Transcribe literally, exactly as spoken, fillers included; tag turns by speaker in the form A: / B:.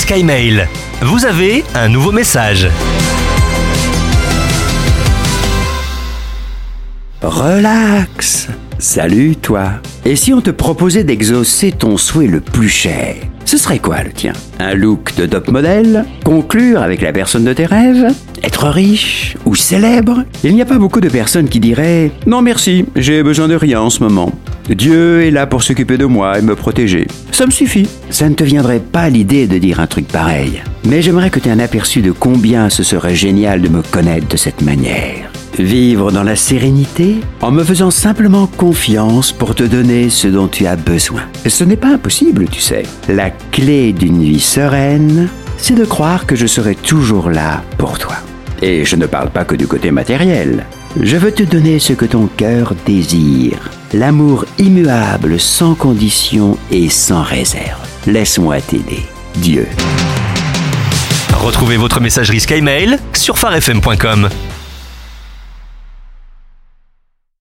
A: SkyMail. Vous avez un nouveau message.
B: Relax. Salut toi. Et si on te proposait d'exaucer ton souhait le plus cher? Ce serait quoi le tien? Un look de top modèle? Conclure avec la personne de tes rêves? Être riche ou célèbre? Il n'y a pas beaucoup de personnes qui diraient « Non merci, j'ai besoin de rien en ce moment. Dieu est là pour s'occuper de moi et me protéger. Ça me suffit. » Ça ne te viendrait pas à l'idée de dire un truc pareil. Mais j'aimerais que tu aies un aperçu de combien ce serait génial de me connaître de cette manière. Vivre dans la sérénité en me faisant simplement confiance pour te donner ce dont tu as besoin. Ce n'est pas impossible, tu sais. La clé d'une vie sereine, c'est de croire que je serai toujours là pour toi. Et je ne parle pas que du côté matériel. Je veux te donner ce que ton cœur désire. L'amour immuable, sans condition et sans réserve. Laisse-moi t'aider. Dieu.
A: Retrouvez votre messagerie SkyMail sur phare f m point com.